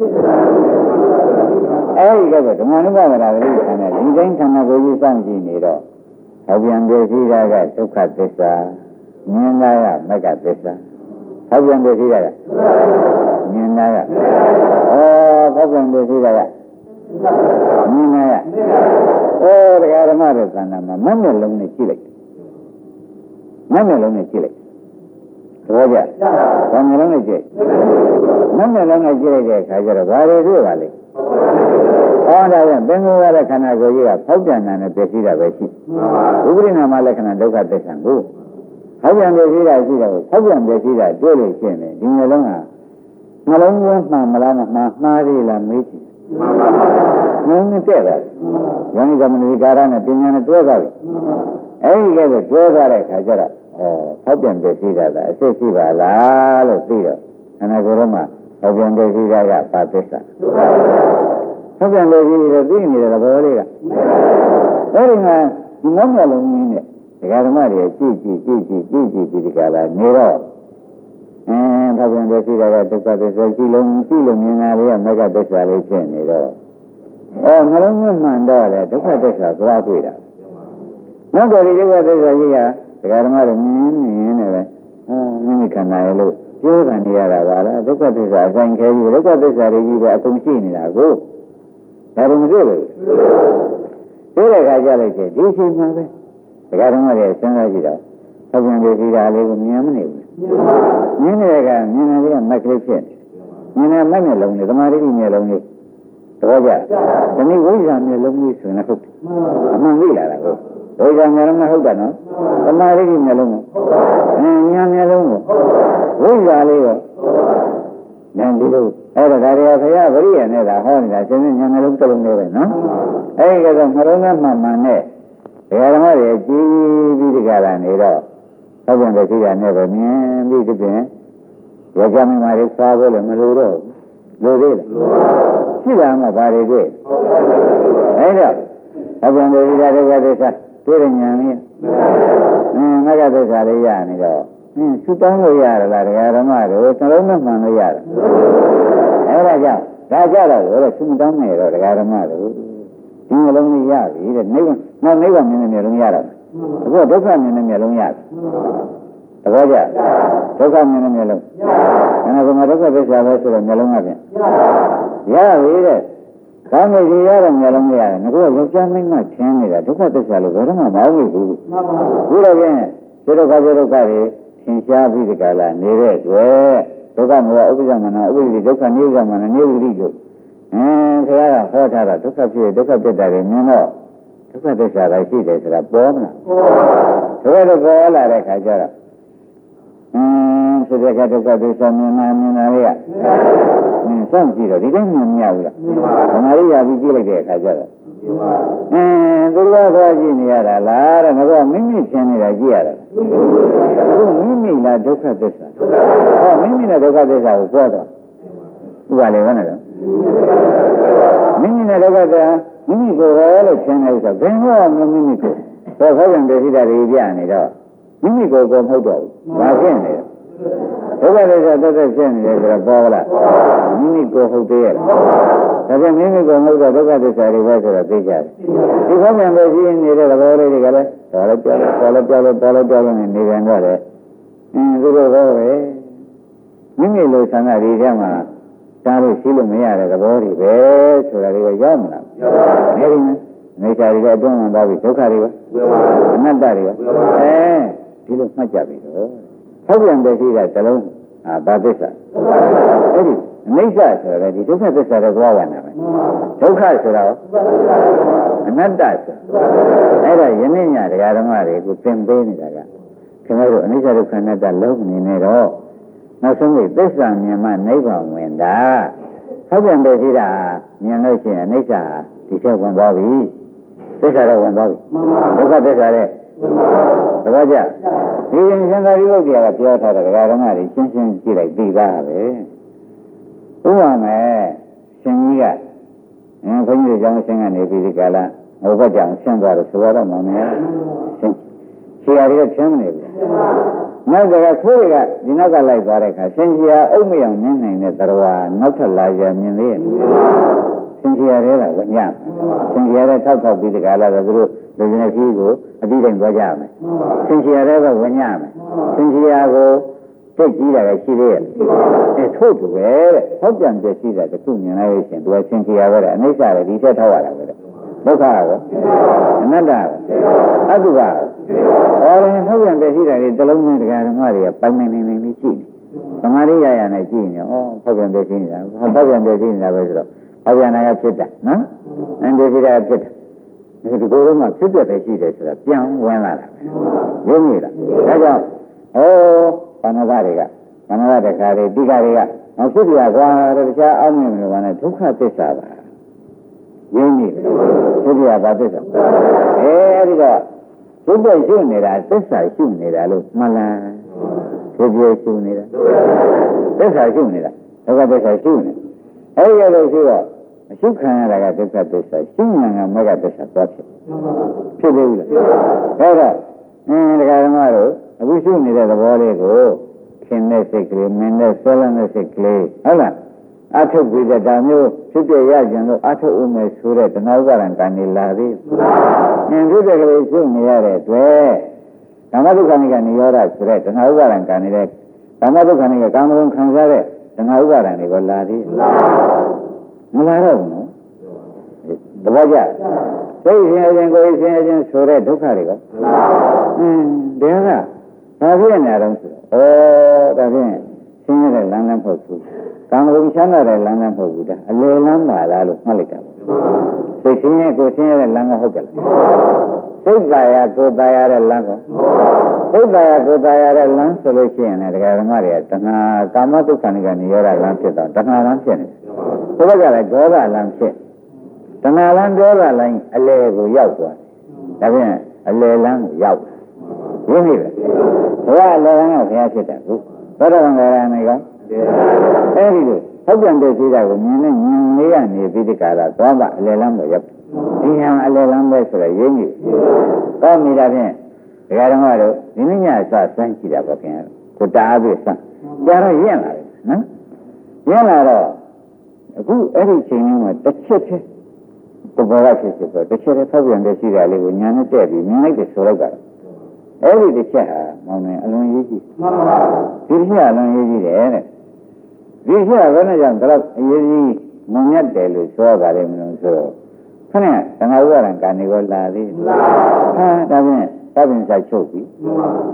အဲဒီကဓမ္မနုပဒနာဂတိပ္ပံနဲ့ဒီတိုင်းခန္ဓာကိုယ်ကြီးစောင့်ကြည့်နေတော့ဖောက်ပြန်သိတာကဒုက္ခသစ္စာမြင်တာကမဂ္ဂသစ္စာဖောက်ပြန်သိတာကမြင်တာကဖောက်ပြန်သိတာကမြင်တာကတရားဓမ္မရဲ့သဏ္ဍာန်မှာမျက်လုံးနဲ့ကြည့်လိုက်မျက်လုံးနဲ့ကြည့်လိုက်သဘောကျဘာမျက်လုံးနဲ့ကြည့်မျက်လုံးနဲ့ကြည့်လိုက်တဲ့အခါကျတော့ဘာတွေတွေ့ပါလဲဒါကြောင့်ပင်ကိုယ်ရတဲ့ခန္ဓာကိုယ်ကြီးကဖောက်ပြန်တာနဲ့ပြည့်စည်တာပဲရှိဥပရိနာမလက္ခဏာဒုက္ခသစ္စာကိုဖောက်ပြန်ပြည့်စည်တာရှိတယ်ဖောက်ပြန်ပြည့်စည်တာတွေ့လို့ရှိရင်ဒီမျက်လုံးကနှလုံးသွင်းမှန်မလားမှားသေးလားမေးကြည့်နှလုံးနဲ့တဲ့တာယန္တိကမဏိကာရနဲ့ပညာနဲ့တွဲသွားပြီအဲဒီကဲတွဲသွားတဲ့အခါကျတော့ဖောက်ပြန်ပြည့်စည်တာကအစ်စ်ရှိပါလားလို့သိတော့ခန္ဓာကိုယ်ထဲမှာဖောက်ပြန်ပြည့်စည်တာကပါသစ္စာဖောက်ပြန်ပြည့်စည်တယ်သိနေတဲ့သဘောလေးကအဲဒီမှာဒီငေါ့မျက်လုံးကြီးနဲ့ဒကာဓမ္မတွေကြည့်ဒီကလာနေတော့ဖောက်ပြန်တဲ့ရှိတာကဒုက္ခသစ္စာကြည့်လို့မြင်တာလေးကမဂ္ဂသစ္စာလေးဖြစ်နေတော့နှလုံးသွင်းမှန်တော့လေဒုက္ခသစ္စာသွားတွေ့တာနောက်တော့ဒီဒုက္ခသစ္စာကြီးကဒကာဓမ္မတွေမြင်နေပဲမိမိခန္ဓာရဲ့လို့ပြောတာနေရတာပါလားဒုက္ခသစ္စာအဆိုင်ခဲကြီးဒုက္ခသစ္စာတွေကြီးပဲအကုန်ရှိနေတာကိုဒါတော့မတွေ့ဘူးတွေ့တဲ့အခါကျလိုက်ချင်းဒီချိန်မှာပဲဒကာဓမ္မတွေစဉ်းစားကြည့်တော့ဖောက်ပြန်တဲ့ရှိတာလေးကိုမြင်မနေဘူးမြင်တဲ့ကမြင်တဲ့ကမက်ကလေးဖြစ်မြင်တဲ့မက်နဲ့လုံးနေသမာဓိနဲ့လုံးနေသဘောကျဒီနေ့ဝိဇ္ဇာနဲ့လုံးနေဆိုရင်ဟုတ်တယ်အမှန်သိလာတာကိုဝိဇ္ဇာနဲ့လုံးမဟုတ်တာနော်သမာဓိနဲ့လုံးဉာဏ်နဲ့လုံးကိုဝိဇ္ဇာလေးကိုဉာဏ်ဒီလိုအဲ့ဒါတွေခရဗရိယနဲ့သာဟောနေတာရှင်ဉာဏ်နဲ့လုံးတစ်လုံးလေးပဲနော်အဲ့ဒီကတော့နှလုံးသားမှန်မှန်နဲ့ဓမ္မတွေကြည်ပြီးဒီကလာနေတော့ဖောက်ပြန်တဲ့ရှိတာနဲ့ပဲမြင်ပြီးဒီပြင်ယောဂမင်းမာတွေစားဖို့လည်းမလိုတော့လိုသေးလားရှိတာမှဘာတွေတွေ့အဲ့တော့ဖောက်ပြန်တဲ့ရှိတာတွေကသစ္စာတွေ့တဲ့ဉာဏ်လေးမဂ္ဂသစ္စာလေးရနေတော့သုတောင်းလို့ရတာလားတရားဓမ္မတွေသလုံးနဲ့မှန်လို့ရတယ်အဲ့ဒါကြောင့်ဒါကြတော့သုတောင်းနေတော့တရားဓမ္မတွေဒီနှလုံးလေးရပြီတဲ့နိဗ္ဗာန်နောက်နိဗ္ဗာန်မြင်တဲ့မျိုးလုံးရတော့အခုဒုက္ခမြင်တဲ့မျိုးလုံးရတယ်သဘောကျဒုက္ခမြင်တဲ့မျိုးလုံးအဲ့ဒါကဒုက္ခသစ္စာပဲဆိုတော့မျိုးလုံးကပြန်ရပြီတဲ့ဒါမှမဟုတ်ရတဲ့မျိုးလုံးရတယ်ငါကယောက်ျားမင်းကထင်းနေတာဒုက္ခသစ္စာလို့ဘယ်တော့မှမဟုတ်ဘူးခုတော့ပြန်ဒီဒုက္ခတွေထင်ရှားပြီးဒီကလာနေတဲ့တွေ့ဒုက္ခမောဥပ္ပဇ္ဇမနာဥပ္ပဇ္ဇိဒုက္ခနိရောဓမနာနိဝိရိတို့ဆရာကဟောထားတာဒုက္ခဖြစ်ဒုက္ခပြတ်တာတွေမြင်တော့ဒုက္ခသစ္စာပဲရှိတယ်ဆိုတာပေါ်မလားပေါ်တော့ပေါ်လာတဲ့ခါကျတော့ဆိုတဲ့ကဒုက္ခသစ္စာမြင်လာလေးကစောင့်ကြည့်တော့ဒီတိုင်းမြင်မရဘူးလားဓမ္မရိယာပြီးကြည့်လိုက်တဲ့အခါကျတော့သူကသွားကြည့်နေရတာလားတဲ့ငါကမိမိသင်နေတာကြည့်ရတာအခုမိမိလားဒုက္ခသစ္စာဟောမိမိနဲ့ဒုက္ခသစ္စာကိုပြောတော့ဥပါလေဘယ်နဲ့လဲမိမိနဲ့ဒုက္ခသစ္စာမိမိကိုယ်ပဲလို့သင်နေဆိုဘယ်တော့မှမိမိကိုယ်ခေါ်ပြန်တဲ့စိတ်ဓာတ်တွေပြနေတော့မိမိကိုယ်ကိုမဟုတ်တော့ဘူးဘာဖြစ်နေလဲဒုက္ခသစ္စာသက်သက်ဖြစ်နေတယ်ဆိုတော့ပေါ်လာမိမိကိုယ်ဟုတ်သေးရဲ့ဒါပြန်မိမိကိုယ်မဟုတ်တော့ဒုက္ခသစ္စာတွေပဲဆိုတော့သိကြတယ်ဒီခေါင်းပြန်ပဲရှိနေတဲ့သဘောလေးတွေကလည်းတော်လည်းပြောလို့နေပြန်တော့တယ်သူတို့ဘောပဲမိမိလိုဆန္ဒတွေထဲမှာတားလို့ရှိလို့မရတဲ့သဘောတွေပဲဆိုတာတွေကရောက်မလားအဲဒီနေစာတွေအတွင်းမှာသွားပြီးဒုက္ခတွေပဲအနတ္တတွေပဲဒီလိုမှတ်ကြပြီတော့ဟုတ်ပြန်ပဲရှိတာတလုံးဘာသစ္စာအဲ့ဒီအနိစ္စဆိုရယ်ဒီဒုက္ခသစ္စာတော့သွားဝင်တာပဲဒုက္ခဆိုတာအနတ္တဆိုအဲ့ဒါယနေ့ညတရားဓမ္မတွေကိုသင်ပေးနေတာကခင်ဗျားတို့အနိစ္စဒုက္ခအနတ္တလုံးနေနေတော့နောက်ဆုံးပြီးသစ္စာမြင်မှနိဗ္ဗာန်ဝင်တာဟုတ်ပြန်ပဲရှိတာမြင်လို့ရှိရင်အနိစ္စဒီထက်ဝင်သွားပြီသစ္စာတော့ဝင်သွားပြီဒုက္ခသစ္စာတဲ့သဘောကျဒီရင်ရှင်သာရိပုတ္တရာကပြောထားတဲ့ဓမ္မတွေရှင်းရှင်းကြည့်လိုက်သိသားပဲဥပမာရှင်ကြီးကဘုန်းကြီးတို့ကျောင်းဆင်းကနေပြီးဒီကလာဟိုဘက်ကြောင်ဆင်းသွားတော့ဆိုတော့မောင်နေဆရာကြီးကဖြင်းမနေဘူးနောက်ကခိုးတွေကဒီနောက်ကလိုက်သွားတဲ့အခါရှင်ကြီးကအုပ်မရောင်နင်းနိုင်တဲ့တရားနောက်ထပ်လာရမြင်သေးရဲ့ရှင်ကြီးရဲကဝညရှင်ကြီးရဲထောက်ပြီးဒီကလာတော့သူတို့လူကြီးကြီးကိုအတိတိုင်းသွားကြမယ်ရှင်ကြီးရဲကဝညမယ်ရှင်ကြီးရဲကိုသိကြည့်တာလည်းရှိသေးရဲ့ထို့တူပဲတဲ့ဟောပြန်ပြရှိတာတခုမြင်လိုက်လို့ရှင်သူကရှင်ကြီးရဲပဲအနိစ္စပဲဒီထက်ထောက်ရတာပဲဒုက္ခရောအနတ္တရောအတုပါရောဟောရင်ထုတ်ပြန်ပြရှိတာတွေတလုံးနဲ့တရားဓမ္မတွေကပိုင်နေနေလေးရှိနေသမာဓိရရနဲ့ကြည့်နေဩထုတ်ပြန်ပြရှိနေတာထုတ်ပြန်ပြရှိနေတာပဲဆိုတော့ဟောပြန်နာရဖြစ်တာနော်အန္တရာယ်ဖြစ်တာဒီကိုယ်ကမှဖြစ်ပြပဲရှိတယ်ဆိုတာပြန်ဝင်လာတာပဲရုံးမိလားဒါကြောင့်ဘာနာတွေကဘာနာတခါတွေတိကတွေကဖြစ်ပြကွာတခြားအောက်မြင်လို့ကလည်းဒုက္ခသစ္စာပါရင်းနေတယ်ဖြစ်ပြပါသစ္စာအဲဒီတော့ဖြစ်ပြရှုနေတာသစ္စာရှုနေတာလို့မှန်လားဖြစ်ပြရှုနေတာသစ္စာရှုနေတာဒုက္ခသစ္စာရှုနေအဲဒီလိုရှိတော့အရှုခံရတာကဒုက္ခသစ္စာရှုမှန်ကမဂ္ဂသစ္စာသွားဖြစ်သေးဘူးလားဒါတော့တရားဓမ္မတို့အခုရှုနေတဲ့သဘောလေးကိုခင်တဲ့စိတ်ကလေးမင်းတဲ့ဆွဲလန်းတဲ့စိတ်ကလေးဟုတ်လားအထုတ်ပြီးတဲ့ဒါမျိုးဖြစ်ပြရကြလို့အထုတ်ဦးမယ်ဆိုတဲ့တဏှာဥပါဒံကံနေလာသေးဖြစ်တဲ့ကလေးရှုနေရတဲ့အတွက်ဓမ္မဒုက္ခနိကနေရောတာဆိုတဲ့တဏှာဥပါဒံကံနေတဲ့ဓမ္မဒုက္ခနိကကာမဂုဏ်ခံစားတဲ့တဏှာဥပါဒံတွေကိုလာသေးမလာတော့ဘူးနော်တပည့်ကြစိတ်ရှင်အခြင်းကိုယ်ရှင်အခြင်းဆိုတဲ့ဒုက္ခတွေကဒါကဘာဖြစ်နေတော့ဆိုတော့ဒါဖြင့်ရှင်းရတဲ့လမ်းလည်းမဟုတ်ဘူးကာမဂုဏ်ချမ်းသာတဲ့လမ်းလည်းမဟုတ်ဘူးဒါအလေလမ်းပါလားလို့မှတ်လိုက်တာစိတ်ရှင်းရဲ့ကိုယ်ရှင်းရတဲ့လမ်းကဟုတ်ကြလားစိတ်ပါရကိုယ်ပါရတဲ့လမ်းကစိတ်ပါရကိုယ်ပါရတဲ့လမ်းဆိုလို့ရှိရင်လည်းတရားဓမ္မတွေကတဏှာကာမဒုက္ခနိကနေရောတာလမ်းဖြစ်တော့တဏှာလမ်းဖြစ်နေတယ်ဘုရားကလည်းဒေါသလမ်းဖြစ်တဏှာလမ်းဒေါသလမ်းအလေကိုရောက်သွားတယ်ဒါဖြင့်အလေလမ်းကိုရောက်ရင်းပြီဘုရားအလေလမ်းကဘုရားဖြစ်တယ်ခုသောတာပန်ကရဏီကအဲဒီလိုဟုတ်ပြန်တဲ့ရှိတာကိုမြင်နဲ့မြင်လေးရနေပြီးဒီကရာသွားပါအလေလမ်းကိုရောက်ဒီဟံအလေလမ်းပဲဆိုတော့ရင်းပြီတော့မိတာဖြင့်ဒကာဓမ္မတို့ဒီနေ့ညစစမ်းကြည့်တာပေါ့ခင်ဗျာကိုတာအားပြီးစမ်းကြာတော့ရင့်လာတယ်နော်ရင့်လာတော့အခုအဲ့ဒီချိန်မှာတစ်ချက်တည်းတဘောကဖြစ်ဆိုတော့တစ်ချက်တည်းဖောက်ပြန်တဲ့ရှိတာလေးကိုညာနဲ့တက်ပြီးမြင်လိုက်တယ်ဆိုတော့ကအဲ့ဒီတစ်ချက်ဟာမောင်နေအလွန်ရေးကြည့်မှန်ပါပါဒီတစ်ချက်အလွန်ရေးကြည့်တယ်တဲ့ဒီချက်ကဘယ်နဲ့ကြောင့်ဒါတော့အရေးကြီးမုံမြတ်တယ်လို့ပြောပါလိမ့်မလို့ဆိုတော့ခဏသံဃာဥပါဒံကာနေကိုလာသေးလားဟာဒါဖြင့်သဗ္ဗင်္စာချုပ်ပြီ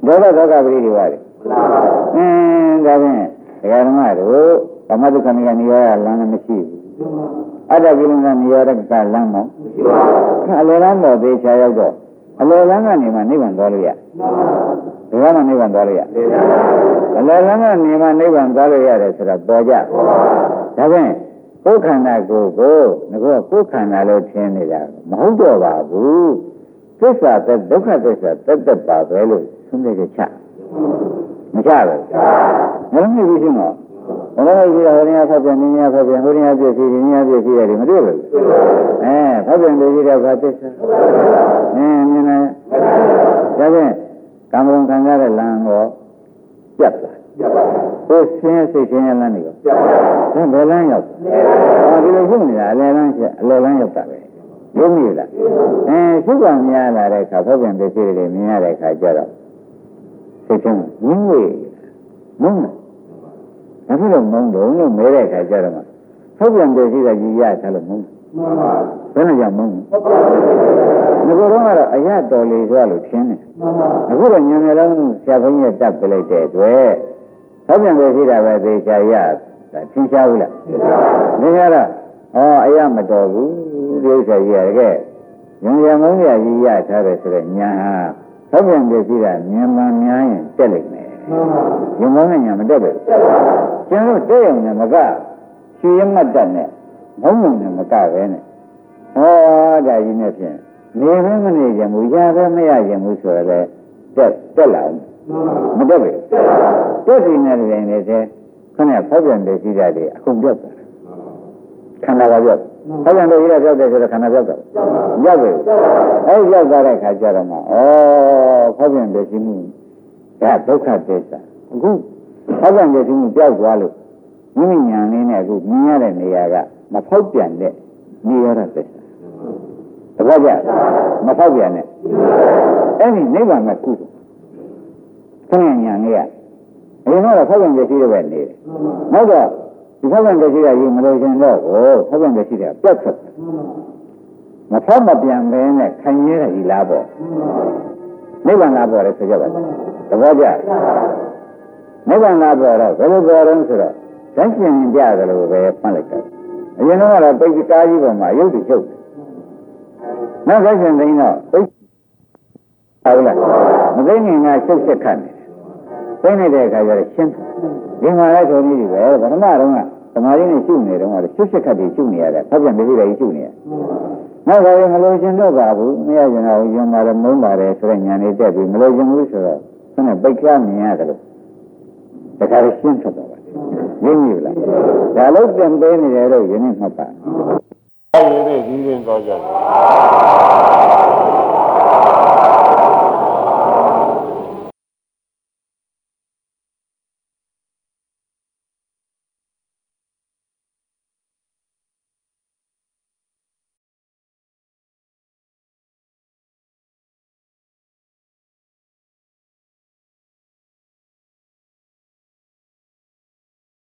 ဒေါသဒေါကပရိဒီဝါတွေဒါဖြင့်ဒကာဓမ္မတို့ဓမ္မဒုက္ခနိယနိရောဓလမ်းလည်းမရှိဘူးအတ္တကိလင်္ဂနိရောဓကလမ်းတော့အလယ်လမ်းတော့သေချာရောက်တော့အလယ်လမ်းကနေမှနိဗ္ဗာန်သွားလို့ရဒီကမှနိဗ္ဗာန်သွားလို့ရအလယ်လမ်းကနေမှနိဗ္ဗာန်သွားလို့ရတယ်ဆိုတာပေါ်ကြဒါဖြင့်ကိုယ်ခန္ဓာကိုယ်ကိုငါကကိုယ်ခန္ဓာလို့ထင်နေတာမဟုတ်တော့ပါဘူးသစ္စာသက်ဒုက္ခသစ္စာသက်ပါပဲလို့ဆုံးဖြတ်ချက်ချမချဘူးငါတို့မြည်ပြီးရှင်းတော့ဘယ်လိုကြီးဟိုနေရာဖတ်ပြန်နေရာဖတ်ပြန်ဟိုနေရာပြည့်စည်ဒီနေရာပြည့်စည်ရတယ်မတွေ့ဘူးဖတ်ပြန်နေကြတဲ့ဘာသစ္စာမြင်လားဒါဖြင့်ကာမဂုဏ်ခံရတဲ့လမ်းကိုပြတ်လာကိုယ်ဆင်းရဲစိတ်ဆင်းရဲလမ်းတွေရောဘယ်လမ်းရောက်ဒီလိုရှိနေတာအလယ်လမ်းရှိအလယ်လမ်းရောက်တာပဲရုံးမိလားရှုပ်ကများလာတဲ့အခါဖတ်ပြန်ပြည့်စည်တွေမြင်ရတဲ့အခါကျတော့စိတ်ချင်းငြင်းဝေးမုန်းတယ်ဒါဖြစ်လို့မုန်းတော့လို့မဲတဲ့အခါကျတော့ဖတ်ပြန်ပြည့်စည်တဲ့ကြီးရထားလို့မုန်းဘယ်နဲ့ကြောင့်မုန်းငါကတော့အရတော်လေဆိုလို့ထင်းတယ်အခုတော့ညံရလုံးဆရာဘုန်းကြီးတက်ပြလိုက်တဲ့အတွက်ဖတ်ပြန်ပြည့်စည်တာပဲသေချာရတာထင်ရှားဘူးလားသိကြတော့အရမတော်ဘူးဒီဥစ္စာကြီးရတဲ့ညံရမုန်းရကြီးရထားတယ်ဆိုတော့ညာဟာဖတ်ပြန်ပြည့်စည်တာမြန်မာများရင်တက်လိုက်မယ်ညံမုန်းနဲ့ညာမတက်ဘူးကျန်တော့တဲ့ရုံနဲ့မကရွှေရမတ်တက်နဲ့မုန်းုံနဲ့မကပဲနဲ့ဒါကြီးနဲ့ဖြင့်နေမမနေကြဘူးရပဲမရကြဘူးဆိုရလဲတက်လာမတက်ဘူးတက်စီနေတဲ့နေသေးခဏဖောက်ပြန်တဲ့ရှိတာတွေအကုန်ပြောက်တာခန္ဓာကပြောက်ဖောက်ပြန်တဲ့ရှိတာပြောက်တယ်ဆိုတော့ခန္ဓာပြောက်တာပြောက်ပြီပြောက်သွားတဲ့ခါကျတော့မှဖောက်ပြန်တဲ့ရှိမှုဒါဒုက္ခသစ္စာအခုဖောက်ပြန်တဲ့ရှိမှုပြောက်သွားလို့မိမိညာလေးနဲ့အခုမြင်ရတဲ့နေရာကမဖောက်ပြန်တဲ့နေရာသစ္စာတပတ်ကြမဖောက်ပြန်နဲ့အဲ့ဒီနိဗ္ဗာန်ကကုသိုလ်ခဏညာလေးကအရင်တော့ဖောက်ပြန်တဲ့ရှိတဲ့ပဲနေတယ်နောက်တော့ဒီဖောက်ပြန်တဲ့ရှိတဲ့ကြီးမလို့ရှင်တော့ဖောက်ပြန်တဲ့ရှိတဲ့ပြတ်ထွက်မဖောက်မပြန်ပဲနဲ့ခံရတဲ့ဤလားပေါ့နိဗ္ဗာန်လားပေါ့လေဆိုကြပါတပတ်ကြနိဗ္ဗာန်လားပေါ့တော့ဘယ်လိုပေါ်တော့ဆိုတော့ဇန်ရှင်ပြတယ်လို့ပဲမှတ်လိုက်တယ်အရင်တော့ပိတ်ကားကြီးပေါ်မှာရုပ်တည်ချုပ်နောက်ဇန်ရှင်သိတော့ပိတ်ဟုတ်လားမသိငင်ကချုပ်ချက်ခတ်နေသိနေတဲ့အခါကျတော့ရှင်းဒီမှာလည်းဆိုနေပြီပဲပထမတော့ကသမာဓိနဲ့ရှုနေတော့ချုပ်ချက်ခတ်ပြီးရှုနေရတယ်ဖတ်ပြန်ပြီးလည်းရှုနေရနောက်တော့မလို့ရှင်တော့ပါဘူးမရကျင်တော့ယုံပါတယ်မုန်းပါတယ်ဆိုတဲ့ညာနေတက်ပြီးမလို့ရှင်ဘူးဆိုတော့ဆင်းပိတ်ကားမြင်ရတယ်လို့တခါလည်းရှင်းထွက်တော့ရင်းပြီလားဒါလို့ပြန်ပေးနေတယ်လို့ယနေ့မှတ်ပါအဲ့ဒီဒီရင်တော့ကြတယ်